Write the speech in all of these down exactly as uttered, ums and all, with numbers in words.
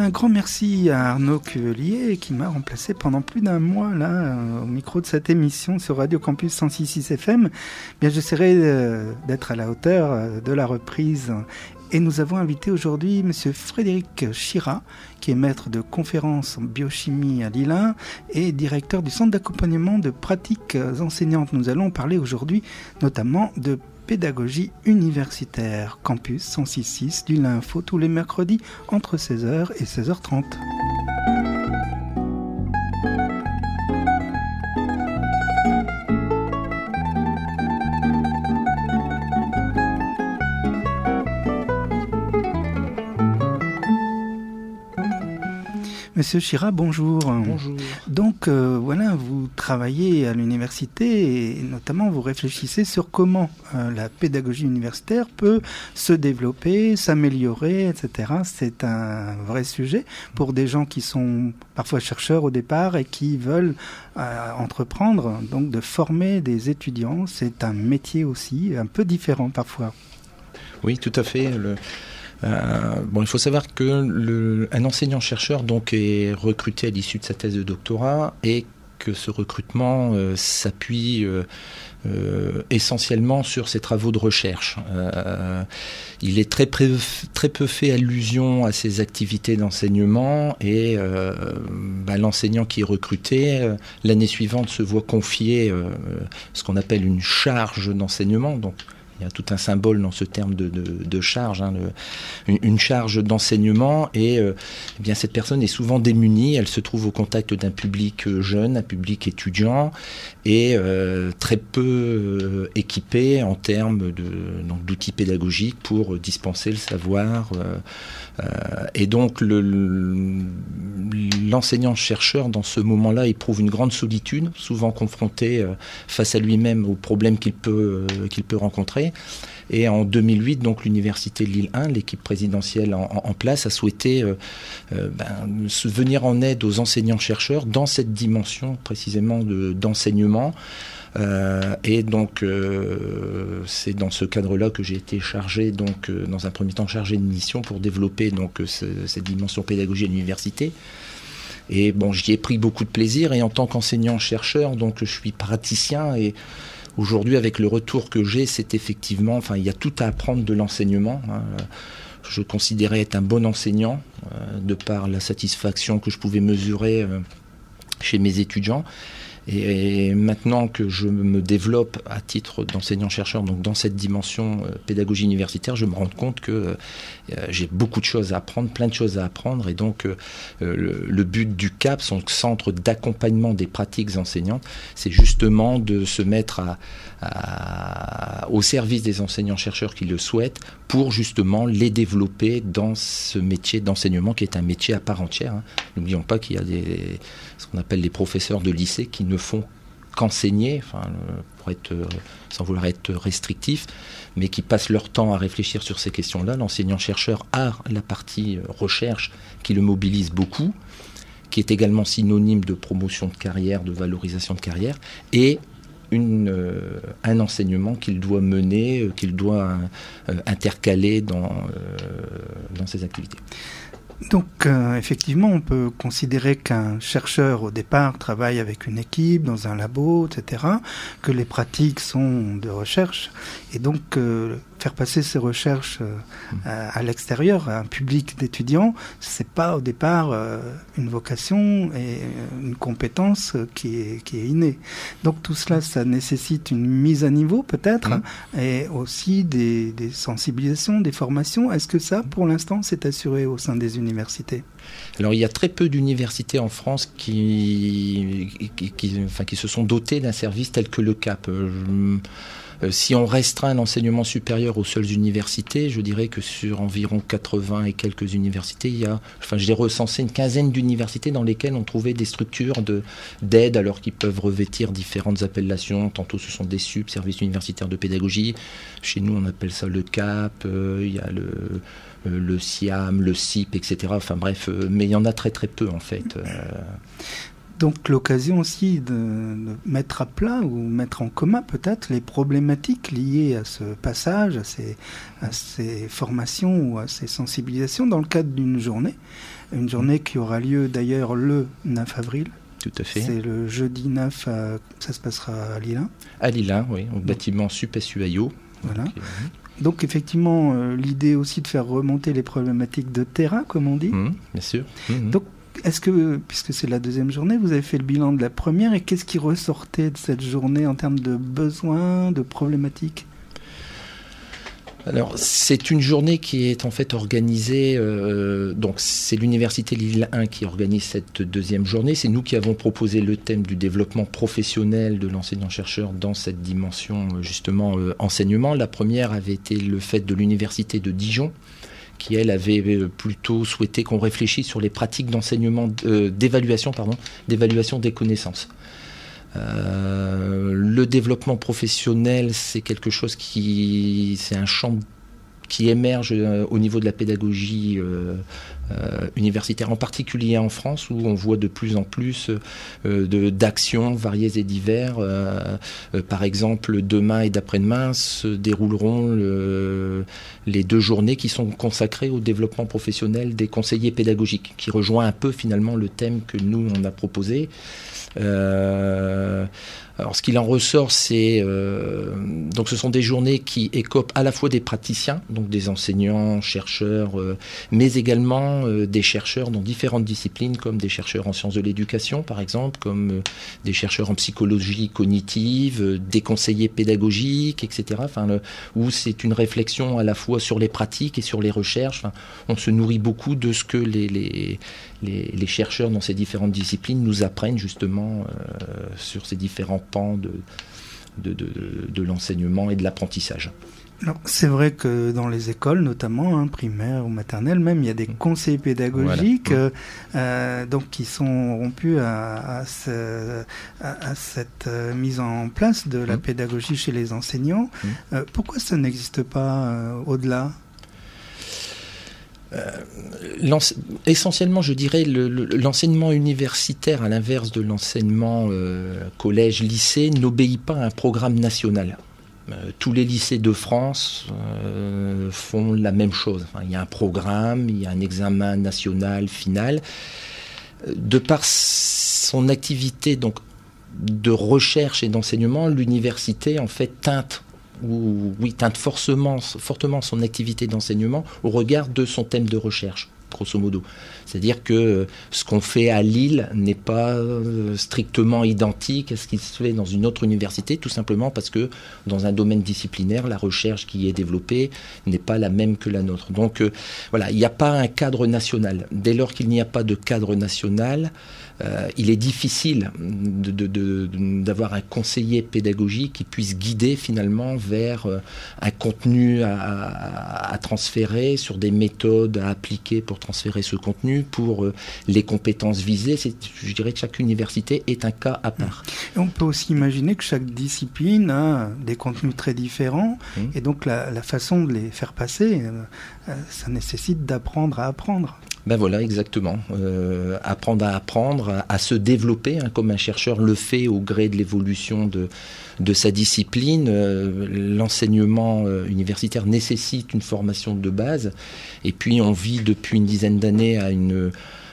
un grand merci à Arnaud Cuelier qui m'a remplacé pendant plus d'un mois là au micro de cette émission sur Radio Campus cent six virgule six F M. Bien, j'essaierai euh, d'être à la hauteur euh, de la reprise. Et nous avons invité aujourd'hui M. Frédéric Chira, qui est maître de conférences en biochimie à Lille un et directeur du centre d'accompagnement de pratiques enseignantes. Nous allons parler aujourd'hui notamment de pédagogie universitaire. Campus cent six virgule six du L'Info tous les mercredis entre seize heures et seize heures trente. Monsieur Chira, bonjour. Bonjour. Donc euh, voilà, vous travaillez à l'université et notamment vous réfléchissez sur comment euh, la pédagogie universitaire peut se développer, s'améliorer, et cetera. C'est un vrai sujet pour des gens qui sont parfois chercheurs au départ et qui veulent euh, entreprendre, donc de former des étudiants. C'est un métier aussi un peu différent parfois. Oui, tout à fait. Le... Euh, bon, il faut savoir que le, un enseignant-chercheur donc est recruté à l'issue de sa thèse de doctorat et que ce recrutement euh, s'appuie euh, euh, essentiellement sur ses travaux de recherche. Euh, il est très, pré, très peu fait allusion à ses activités d'enseignement et euh, bah, l'enseignant qui est recruté, euh, l'année suivante se voit confier euh, ce qu'on appelle une charge d'enseignement. Donc, il y a tout un symbole dans ce terme de, de, de charge, hein, le, une, une charge d'enseignement et euh, eh bien cette personne est souvent démunie, elle se trouve au contact d'un public jeune, un public étudiant et euh, très peu euh, équipé en termes de, donc, d'outils pédagogiques pour dispenser le savoir. Euh, euh, et donc le, le, l'enseignant-chercheur dans ce moment-là éprouve une grande solitude, souvent confronté euh, face à lui-même aux problèmes qu'il peut, euh, qu'il peut rencontrer. Et en deux mille huit, donc l'université de Lille un, l'équipe présidentielle en, en place, a souhaité euh, euh, ben, se venir en aide aux enseignants-chercheurs dans cette dimension précisément de, d'enseignement. Euh, et donc euh, c'est dans ce cadre-là que j'ai été chargé, donc euh, dans un premier temps chargé de mission pour développer donc ce, cette dimension pédagogie à l'université. Et bon, j'y ai pris beaucoup de plaisir. Et en tant qu'enseignant-chercheur, donc je suis praticien et aujourd'hui, avec le retour que j'ai, c'est effectivement, enfin, il y a tout à apprendre de l'enseignement. Hein. Je considérais être un bon enseignant, euh, de par la satisfaction que je pouvais mesurer euh, chez mes étudiants. Et, et maintenant que je me développe à titre d'enseignant-chercheur, donc dans cette dimension euh, pédagogie universitaire, je me rends compte que euh, j'ai beaucoup de choses à apprendre, plein de choses à apprendre. Et donc, euh, le, le but du C A P, son centre d'accompagnement des pratiques enseignantes, c'est justement de se mettre à, à, au service des enseignants-chercheurs qui le souhaitent pour justement les développer dans ce métier d'enseignement qui est un métier à part entière. Hein. N'oublions pas qu'il y a des, ce qu'on appelle les professeurs de lycée qui ne font qu'enseigner, enfin, pour être, sans vouloir être restrictif, mais qui passent leur temps à réfléchir sur ces questions-là. L'enseignant-chercheur a la partie recherche qui le mobilise beaucoup, qui est également synonyme de promotion de carrière, de valorisation de carrière, et Une, euh, un enseignement qu'il doit mener, euh, qu'il doit euh, intercaler dans, euh, dans ses activités. Donc, euh, effectivement, on peut considérer qu'un chercheur, au départ, travaille avec une équipe, dans un labo, et cetera, que les pratiques sont de recherche, et donc euh, faire passer ces recherches euh, mmh. à, à l'extérieur, à un public d'étudiants, c'est pas au départ euh, une vocation et une compétence qui est, qui est innée. Donc tout cela, ça nécessite une mise à niveau peut-être, mmh. et aussi des, des sensibilisations, des formations. Est-ce que ça, pour l'instant, c'est assuré au sein des universités ? Alors il y a très peu d'universités en France qui, qui, qui, enfin, qui se sont dotées d'un service tel que le C A P. Je, euh, si on restreint l'enseignement supérieur aux seules universités, je dirais que sur environ quatre-vingts et quelques universités, il y a, enfin j'ai recensé une quinzaine d'universités dans lesquelles on trouvait des structures de, d'aide, alors qu'ils peuvent revêtir différentes appellations. Tantôt ce sont des S U P, services universitaires de pédagogie. Chez nous on appelle ça le C A P, euh, il y a le... le S I A M, le S I P, et cetera. Enfin bref, euh, mais il y en a très très peu en fait. Euh... Donc l'occasion aussi de, de mettre à plat ou mettre en commun peut-être les problématiques liées à ce passage, à ces, à ces formations ou à ces sensibilisations dans le cadre d'une journée. une journée qui aura lieu d'ailleurs le neuf avril. Tout à fait. C'est le jeudi neuf, à, ça se passera à Lille un. À Lille un, oui, au bâtiment S U P S U A I O. Voilà. Donc, euh, Donc effectivement, euh, l'idée aussi de faire remonter les problématiques de terrain, comme on dit. Mmh, bien sûr. Mmh. Donc, est-ce que, puisque c'est la deuxième journée, vous avez fait le bilan de la première, et qu'est-ce qui ressortait de cette journée en termes de besoins, de problématiques ? Alors, c'est une journée qui est en fait organisée, euh, donc c'est l'Université Lille un qui organise cette deuxième journée. C'est nous qui avons proposé le thème du développement professionnel de l'enseignant-chercheur dans cette dimension, justement, euh, enseignement. La première avait été le fait de l'Université de Dijon, qui, elle, avait plutôt souhaité qu'on réfléchisse sur les pratiques d'enseignement, euh, d'évaluation, pardon, d'évaluation des connaissances. Euh, le développement professionnel, c'est quelque chose qui, c'est un champ qui émerge euh, au niveau de la pédagogie euh, euh, universitaire, en particulier en France, où on voit de plus en plus euh, de, d'actions variées et diverses. Euh, euh, par exemple, demain et d'après-demain se dérouleront le, les deux journées qui sont consacrées au développement professionnel des conseillers pédagogiques, qui rejoint un peu finalement le thème que nous, on a proposé. Euh, alors ce qu'il en ressort, c'est euh, donc ce sont des journées qui écopent à la fois des praticiens, donc des enseignants, chercheurs, euh, mais également euh, des chercheurs dans différentes disciplines, comme des chercheurs en sciences de l'éducation, par exemple, comme euh, des chercheurs en psychologie cognitive, euh, des conseillers pédagogiques, et cetera. Enfin, le, où c'est une réflexion à la fois sur les pratiques et sur les recherches. Enfin, on se nourrit beaucoup de ce que les, les Les, les chercheurs dans ces différentes disciplines nous apprennent justement euh, sur ces différents pans de, de, de, de l'enseignement et de l'apprentissage. Alors, c'est vrai que dans les écoles, notamment hein, primaires ou maternelles, même il y a des conseillers pédagogiques, voilà. euh, euh, donc qui sont rompus à, à, ce, à, à cette euh, mise en place de la mmh. pédagogie chez les enseignants. Mmh. Euh, pourquoi ça n'existe pas euh, au-delà ? Euh, essentiellement, je dirais, le, le, l'enseignement universitaire, à l'inverse de l'enseignement euh, collège-lycée, n'obéit pas à un programme national. Euh, tous les lycées de France euh, font la même chose. Enfin, il y a un programme, il y a un examen national final. De par son activité donc, de recherche et d'enseignement, l'université en fait teinte ou oui, teinte forcément, fortement son activité d'enseignement au regard de son thème de recherche, grosso modo. C'est-à-dire que ce qu'on fait à Lille n'est pas strictement identique à ce qui se fait dans une autre université, tout simplement parce que dans un domaine disciplinaire, la recherche qui est développée n'est pas la même que la nôtre. Donc euh, voilà, il n'y a pas un cadre national. Dès lors qu'il n'y a pas de cadre national, Euh, il est difficile de, de, de, de, d'avoir un conseiller pédagogique qui puisse guider finalement vers euh, un contenu à, à, à transférer, sur des méthodes à appliquer pour transférer ce contenu, pour euh, les compétences visées. C'est, je dirais que chaque université est un cas à part. Et on peut aussi imaginer que chaque discipline a des contenus très différents, mmh. et donc la, la façon de les faire passer, euh, ça nécessite d'apprendre à apprendre. Ben voilà, exactement. Euh, apprendre à apprendre, à, à se développer, hein, comme un chercheur le fait au gré de l'évolution de, de sa discipline. Euh, l'enseignement euh, universitaire nécessite une formation de base. Et puis, on vit depuis une dizaine d'années à une...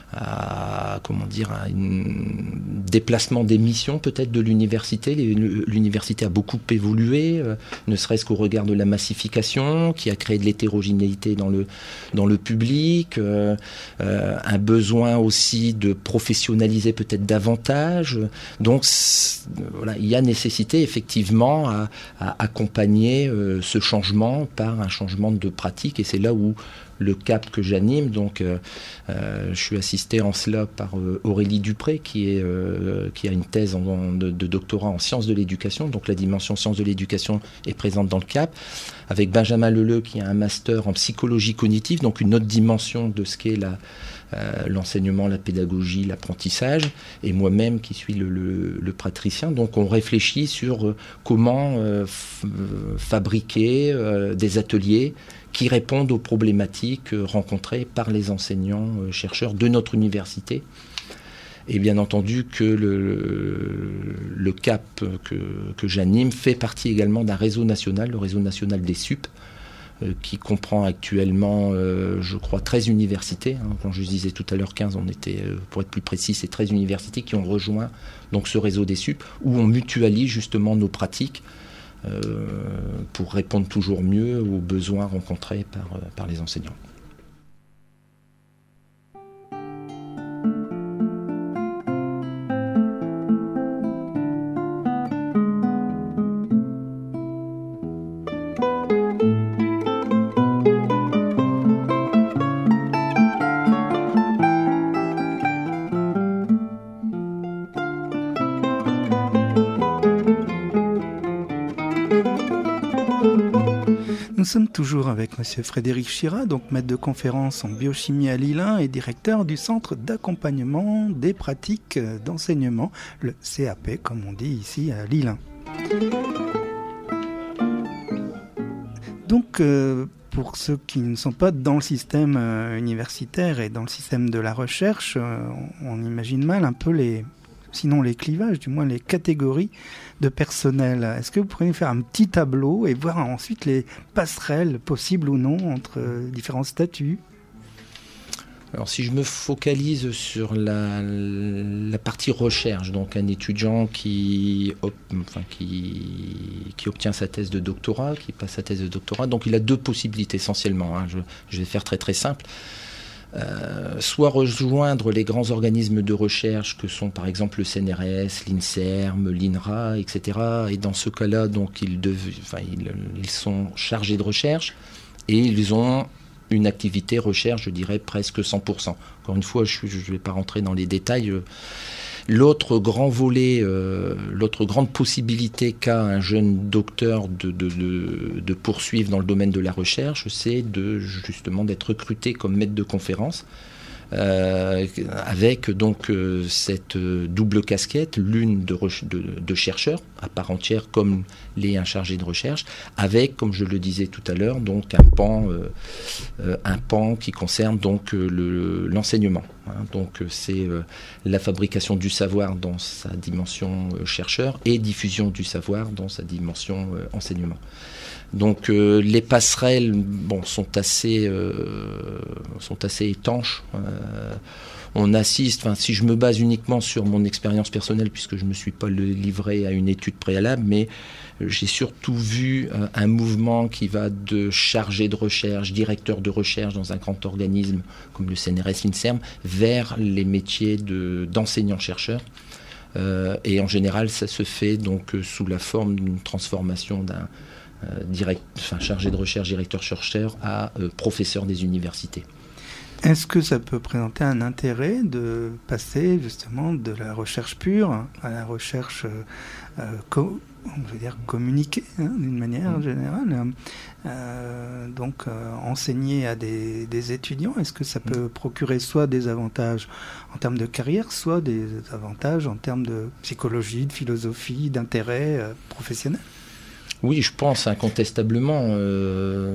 à comment dire à un déplacement des missions peut-être de l'université. L'université a beaucoup évolué, euh, ne serait-ce qu'au regard de la massification qui a créé de l'hétérogénéité dans le dans le public, euh, euh, un besoin aussi de professionnaliser peut-être davantage. Donc voilà, il y a nécessité effectivement à, à accompagner euh, ce changement par un changement de pratique, et c'est là où le cap que j'anime, donc euh, euh, je suis assisté en cela par euh, Aurélie Dupré, qui, est, euh, qui a une thèse en, de, de doctorat en sciences de l'éducation, donc la dimension sciences de l'éducation est présente dans le cap, avec Benjamin Leleu, qui a un master en psychologie cognitive, donc une autre dimension de ce qu'est la, euh, l'enseignement, la pédagogie, l'apprentissage, et moi-même qui suis le, le, le praticien. Donc on réfléchit sur euh, comment euh, f- fabriquer euh, des ateliers qui répondent aux problématiques rencontrées par les enseignants-chercheurs de notre université. Et bien entendu que le, le cap que, que j'anime fait partie également d'un réseau national, le réseau national des S U P, euh, qui comprend actuellement, euh, je crois, treize universités. Hein. Quand je disais tout à l'heure quinze, on était, euh, pour être plus précis, c'est treize universités qui ont rejoint donc, ce réseau des S U P, où on mutualise justement nos pratiques euh, pour répondre toujours mieux aux besoins rencontrés par, euh, par les enseignants. Nous sommes toujours avec monsieur Frédéric Chira, donc maître de conférence en biochimie à Lille un et directeur du Centre d'accompagnement des pratiques d'enseignement, le C A P, comme on dit ici à Lille un. Donc, euh, pour ceux qui ne sont pas dans le système euh, universitaire et dans le système de la recherche, euh, on, on imagine mal un peu les... sinon les clivages, du moins les catégories de personnel. Est-ce que vous pourriez faire un petit tableau et voir ensuite les passerelles possibles ou non entre différents statuts ? Alors si je me focalise sur la, la partie recherche, donc un étudiant qui, op, enfin, qui, qui obtient sa thèse de doctorat, qui passe sa thèse de doctorat, donc il a deux possibilités essentiellement, hein, je, je vais faire très très simple. Euh, soit rejoindre les grands organismes de recherche que sont par exemple le C N R S, l'INSERM, l'INRA, et cetera. Et dans ce cas-là, donc ils, dev... enfin, ils, ils sont chargés de recherche et ils ont une activité recherche, je dirais presque cent pour cent. Encore une fois, je ne vais pas rentrer dans les détails. L'autre grand volet, euh, l'autre grande possibilité qu'a un jeune docteur de, de, de, de poursuivre dans le domaine de la recherche, c'est de, justement d'être recruté comme maître de conférence, euh, avec donc euh, cette double casquette, l'une de, de, de chercheur à part entière, comme l'est un chargé de recherche, avec, comme je le disais tout à l'heure, donc un pan, euh, euh, un pan qui concerne donc euh, le, l'enseignement. Hein. Donc c'est euh, la fabrication du savoir dans sa dimension euh, chercheur et diffusion du savoir dans sa dimension euh, enseignement. Donc euh, les passerelles bon, sont, assez, euh, sont assez étanches. Euh, on assiste, enfin, si je me base uniquement sur mon expérience personnelle, puisque je ne me suis pas livré à une étude préalable, mais j'ai surtout vu euh, un mouvement qui va de chargé de recherche, directeur de recherche dans un grand organisme comme le C N R S, l'INSERM, vers les métiers de, d'enseignant-chercheur. Euh, et en général, ça se fait donc euh, sous la forme d'une transformation d'un Euh, direct, enfin, chargé de recherche, directeur-chercheur à euh, professeur des universités. Est-ce que ça peut présenter un intérêt de passer justement de la recherche pure à la recherche euh, co- on veut dire communiquée hein, d'une manière mmh. générale euh, donc euh, enseigner à des, des étudiants, est-ce que ça peut mmh. procurer soit des avantages en termes de carrière, soit des avantages en termes de psychologie, de philosophie, d'intérêt euh, professionnel ? Oui, je pense incontestablement. Euh,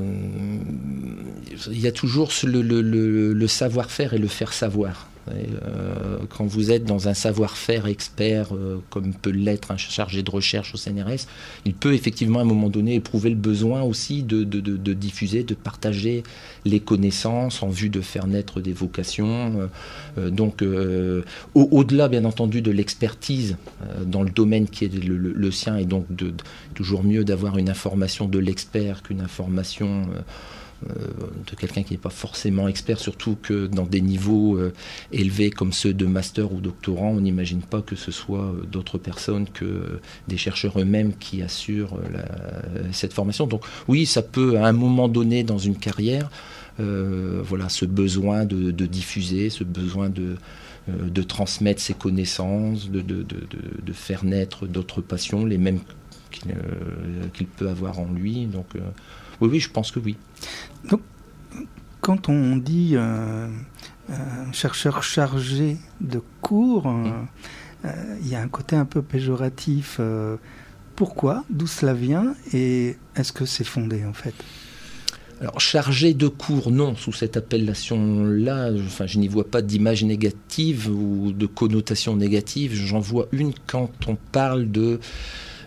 il y a toujours le, le, le, le savoir-faire et le faire savoir. Et, euh, quand vous êtes dans un savoir-faire expert, euh, comme peut l'être un chargé de recherche au C N R S, il peut effectivement à un moment donné éprouver le besoin aussi de, de, de, de diffuser, de partager les connaissances en vue de faire naître des vocations. Euh, donc, euh, au, au-delà, bien entendu, de l'expertise euh, dans le domaine qui est le, le, le sien, et donc de, de, toujours mieux d'avoir une information de l'expert qu'une information euh, de quelqu'un qui n'est pas forcément expert, surtout que dans des niveaux euh, élevés comme ceux de master ou doctorant, on n'imagine pas que ce soit euh, d'autres personnes que euh, des chercheurs eux-mêmes qui assurent euh, la, cette formation. Donc oui, ça peut à un moment donné dans une carrière, euh, voilà, ce besoin de, de diffuser, ce besoin de, euh, de transmettre ses connaissances, de, de, de, de, de faire naître d'autres passions, les mêmes qu'il, euh, qu'il peut avoir en lui. Donc euh, oui, oui, je pense que oui. Donc, quand on dit euh, euh, chercheur chargé de cours, il mmh. euh, y a un côté un peu péjoratif. Euh, pourquoi ? D'où cela vient ? Et est-ce que c'est fondé, en fait ? Alors, chargé de cours, non, sous cette appellation-là, enfin, je n'y vois pas d'image négative ou de connotation négative. J'en vois une quand on parle de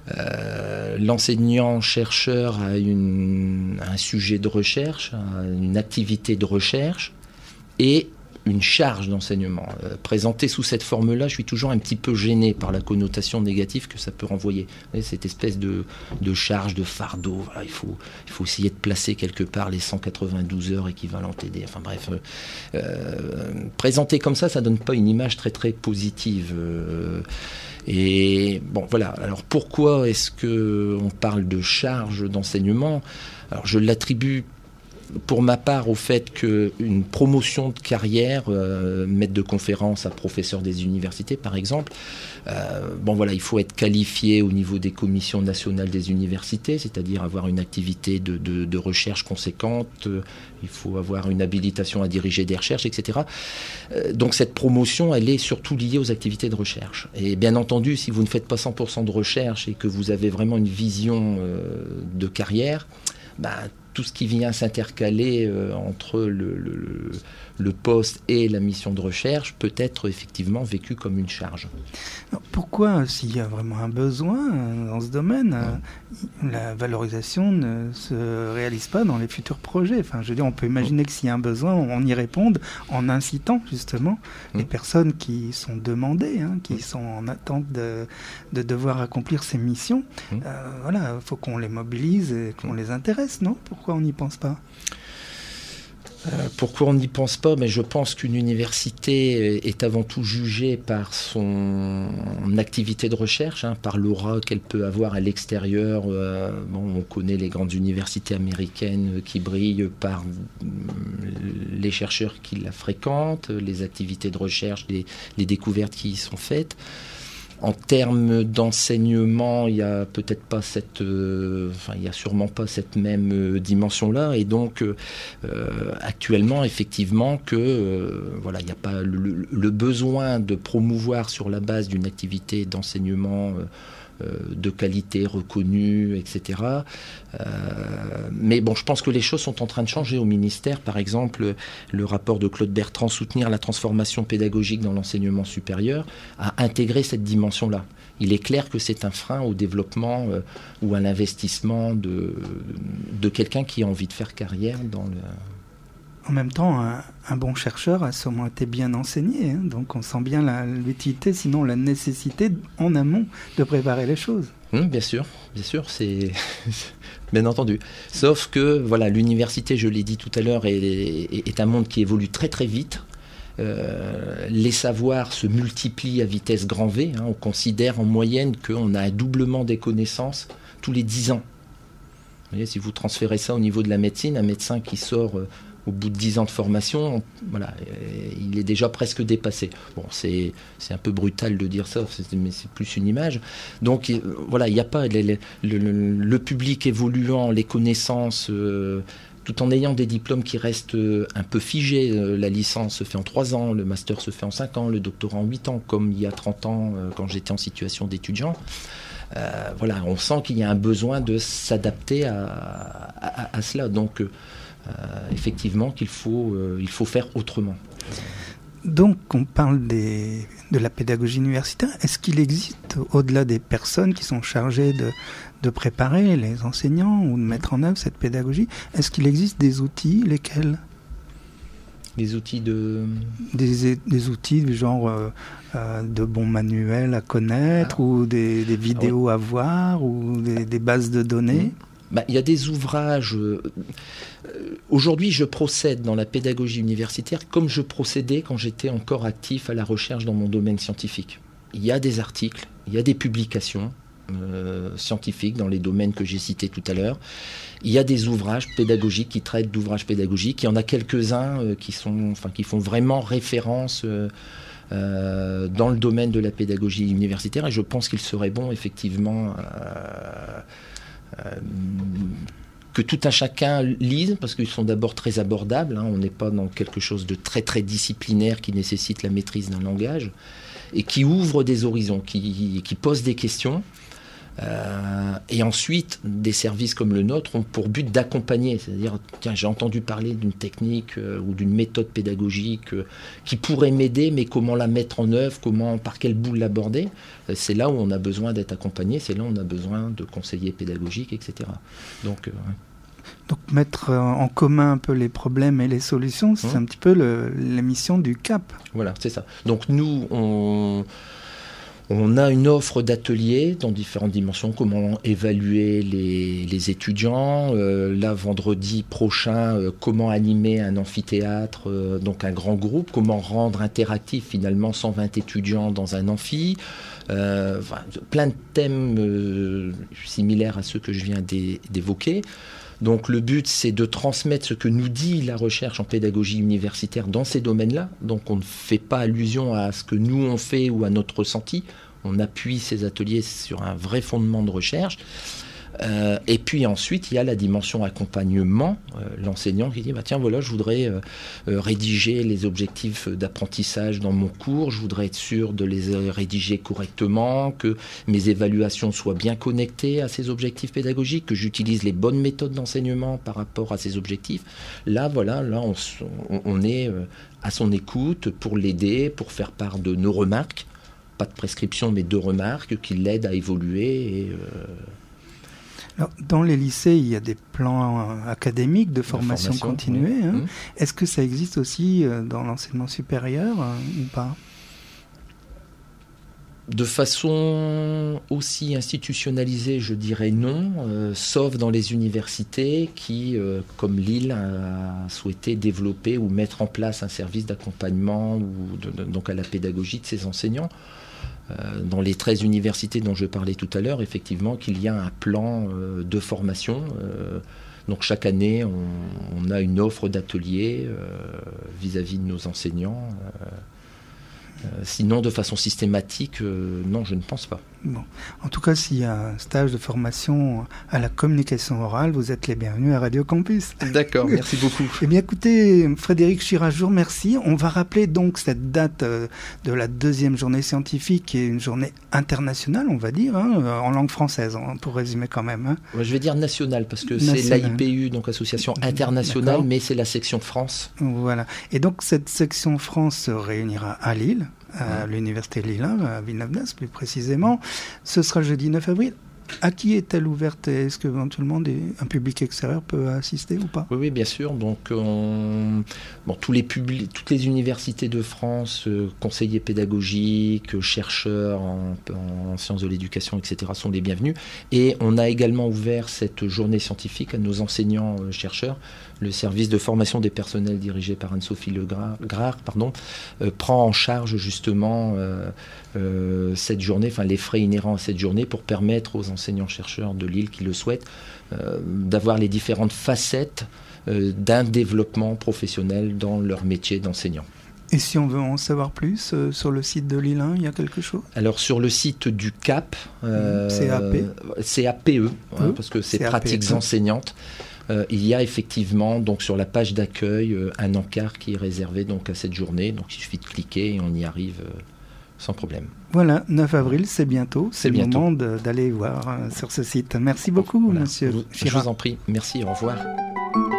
Euh, l'enseignant-chercheur a, une, un sujet de recherche, une activité de recherche et une charge d'enseignement. Euh, présenté sous cette forme-là, je suis toujours un petit peu gêné par la connotation négative que ça peut renvoyer. Vous voyez, cette espèce de, de charge, de fardeau. Voilà, il faut, il faut essayer de placer quelque part les cent quatre-vingt-douze heures équivalent T D. Enfin bref, euh, euh, présenté comme ça, ça donne pas une image très très positive. Euh, et bon, voilà. Alors pourquoi est-ce que on parle de charge d'enseignement ? Alors je l'attribue pour ma part au fait qu'une promotion de carrière, euh, maître de conférence à professeur des universités par exemple, euh, bon voilà, il faut être qualifié au niveau des commissions nationales des universités, c'est-à-dire avoir une activité de, de, de recherche conséquente, euh, il faut avoir une habilitation à diriger des recherches, et cetera. Euh, donc cette promotion, elle est surtout liée aux activités de recherche. Et bien entendu, si vous ne faites pas cent pour cent de recherche et que vous avez vraiment une vision euh, de carrière, bah, tout ce qui vient s'intercaler euh, entre le, le, le poste et la mission de recherche peut être effectivement vécu comme une charge. Alors pourquoi, s'il y a vraiment un besoin euh, dans ce domaine, euh, la valorisation ne se réalise pas dans les futurs projets ? Enfin, je veux dire, on peut imaginer que s'il y a un besoin, on y réponde en incitant justement mmh. les personnes qui sont demandées, hein, qui mmh. sont en attente de, de devoir accomplir ces missions. Mmh. Euh, voilà, il faut qu'on les mobilise et qu'on mmh. les intéresse, non ? Pourquoi on n'y pense pas ? Euh, pourquoi on n'y pense pas ? Mais je pense qu'une université est avant tout jugée par son activité de recherche, hein, par l'aura qu'elle peut avoir à l'extérieur. Euh, bon, on connaît les grandes universités américaines qui brillent par les chercheurs qui la fréquentent, les activités de recherche, les, les découvertes qui y sont faites. En termes d'enseignement, il n'y a peut-être pas cette, euh, enfin, il y a sûrement pas cette même euh, dimension-là, et donc euh, actuellement, effectivement, que euh, voilà, il n'y a pas le, le besoin de promouvoir sur la base d'une activité d'enseignement euh, de qualité reconnue, et cetera. Euh, mais bon, je pense que les choses sont en train de changer au ministère. Par exemple, le rapport de Claude Bertrand, Soutenir la transformation pédagogique dans l'enseignement supérieur, a intégré cette dimension-là. Il est clair que c'est un frein au développement euh, ou à l'investissement de, de quelqu'un qui a envie de faire carrière dans le... En même temps, un, un bon chercheur a sûrement été bien enseigné, hein, donc on sent bien la, l'utilité, sinon la nécessité en amont de préparer les choses. Mmh, bien sûr, bien sûr, c'est bien entendu. Sauf que voilà, l'université, je l'ai dit tout à l'heure, est, est, est un monde qui évolue très très vite. Euh, les savoirs se multiplient à vitesse grand V. Hein, on considère en moyenne qu'on a un doublement des connaissances tous les dix ans. Vous voyez, si vous transférez ça au niveau de la médecine, un médecin qui sort... Euh, au bout de dix ans de formation, voilà, il est déjà presque dépassé. Bon, c'est, c'est un peu brutal de dire ça, mais c'est plus une image. Donc, voilà, il n'y a pas le, le, le, le public évoluant, les connaissances, euh, tout en ayant des diplômes qui restent un peu figés. La licence se fait en trois ans, le master se fait en cinq ans, le doctorat en huit ans, comme il y a trente ans, quand j'étais en situation d'étudiant. Euh, voilà, on sent qu'il y a un besoin de s'adapter à, à, à cela. Donc, Euh, effectivement qu'il faut, euh, il faut faire autrement. Donc on parle des, de la pédagogie universitaire. Est-ce qu'il existe, au-delà des personnes qui sont chargées de, de préparer les enseignants ou de mettre en œuvre cette pédagogie, est-ce qu'il existe des outils, lesquels ? Des outils de... Des, des outils du genre euh, euh, de bons manuels à connaître, ah. ou des, des vidéos ah ouais. à voir, ou des, des bases de données mmh. Bah, il y a des ouvrages. Euh, aujourd'hui, je procède dans la pédagogie universitaire comme je procédais quand j'étais encore actif à la recherche dans mon domaine scientifique. Il y a des articles, il y a des publications euh, scientifiques dans les domaines que j'ai cités tout à l'heure. Il y a des ouvrages pédagogiques qui traitent d'ouvrages pédagogiques. Il y en a quelques-uns euh, qui sont, enfin, qui font vraiment référence euh, euh, dans le domaine de la pédagogie universitaire. Et je pense qu'il serait bon, effectivement. Euh, Euh, que tout un chacun lise, parce qu'ils sont d'abord très abordables, hein, on n'est pas dans quelque chose de très très disciplinaire qui nécessite la maîtrise d'un langage, et qui ouvre des horizons, qui, qui pose des questions. Euh, et ensuite, des services comme le nôtre ont pour but d'accompagner, c'est-à-dire, tiens, j'ai entendu parler d'une technique euh, ou d'une méthode pédagogique euh, qui pourrait m'aider, mais comment la mettre en œuvre, comment, par quelle boule l'aborder. C'est là où on a besoin d'être accompagné, c'est là où on a besoin de conseillers pédagogiques, et cetera. Donc, euh, Donc mettre en commun un peu les problèmes et les solutions, c'est mmh. un petit peu le, la mission du C A P. Voilà, c'est ça. Donc nous, on... On a une offre d'ateliers dans différentes dimensions, comment évaluer les, les étudiants. Euh, là, vendredi prochain, euh, comment animer un amphithéâtre, euh, donc un grand groupe, comment rendre interactif finalement cent vingt étudiants dans un amphi. Euh, enfin, plein de thèmes euh, similaires à ceux que je viens d'é- d'évoquer. Donc le but, c'est de transmettre ce que nous dit la recherche en pédagogie universitaire dans ces domaines-là. Donc on ne fait pas allusion à ce que nous on fait ou à notre ressenti. On appuie ces ateliers sur un vrai fondement de recherche. Euh, et puis ensuite, il y a la dimension accompagnement. Euh, l'enseignant qui dit bah, « Tiens, voilà, je voudrais euh, euh, rédiger les objectifs d'apprentissage dans mon cours. Je voudrais être sûr de les euh, rédiger correctement, que mes évaluations soient bien connectées à ces objectifs pédagogiques, que j'utilise les bonnes méthodes d'enseignement par rapport à ces objectifs. » Là, voilà, là, on, on, on est euh, à son écoute pour l'aider, pour faire part de nos remarques. Pas de prescription, mais de remarques qui l'aident à évoluer et... Euh, Alors, dans les lycées, il y a des plans académiques de formation, de formation continuée. Oui. Hein. Mmh. Est-ce que ça existe aussi dans l'enseignement supérieur euh, ou pas ? De façon aussi institutionnalisée, je dirais non, euh, sauf dans les universités qui, euh, comme Lille, a souhaité développer ou mettre en place un service d'accompagnement ou de, de, donc à la pédagogie de ses enseignants. Dans les treize universités dont je parlais tout à l'heure, effectivement, qu'il y a un plan euh, de formation. Euh, donc chaque année, on, on a une offre d'atelier euh, vis-à-vis de nos enseignants. Euh, euh, sinon, de façon systématique, euh, non, je ne pense pas. Bon. En tout cas, s'il y a un stage de formation à la communication orale, vous êtes les bienvenus à Radio Campus. D'accord, merci beaucoup. Eh bien, écoutez, Frédéric Chirajour, merci. On va rappeler donc cette date euh, de la deuxième journée scientifique, qui est une journée internationale, on va dire, hein, en langue française, hein, pour résumer quand même. Hein. Ouais, je vais dire nationale, parce que nationale. C'est l'A I P U, donc Association Internationale, D'accord. Mais c'est la section France. Voilà. Et donc, cette section France se réunira à Lille, à l'université Lille, à Villeneuve-d'Ascq plus précisément. Ce sera jeudi neuf avril. À qui est-elle ouverte ? Est-ce qu'éventuellement des, un public extérieur peut assister ou pas ? Oui, oui, bien sûr. Donc, on, bon, tous les publics, toutes les universités de France, euh, conseillers pédagogiques, chercheurs en, en sciences de l'éducation, et cetera, sont les bienvenus. Et on a également ouvert cette journée scientifique à nos enseignants-chercheurs. Le service de formation des personnels dirigé par Anne-Sophie Legrard pardon, euh, prend en charge justement euh, euh, cette journée, enfin les frais inhérents à cette journée pour permettre aux enseignants-chercheurs de Lille qui le souhaitent euh, d'avoir les différentes facettes euh, d'un développement professionnel dans leur métier d'enseignant. Et si on veut en savoir plus, euh, sur le site de Lille un, il y a quelque chose ? Alors sur le site du C A P, euh, C A P C A P E, hein, parce que c'est pratiques enseignantes. Euh, il y a effectivement donc sur la page d'accueil euh, un encart qui est réservé donc à cette journée. Donc il suffit de cliquer et on y arrive euh, sans problème. Voilà, neuf avril, c'est bientôt. C'est, c'est le bientôt. moment de, d'aller voir euh, sur ce site. Merci beaucoup, voilà. monsieur vous, Chirac. Je vous en prie. Merci, au revoir.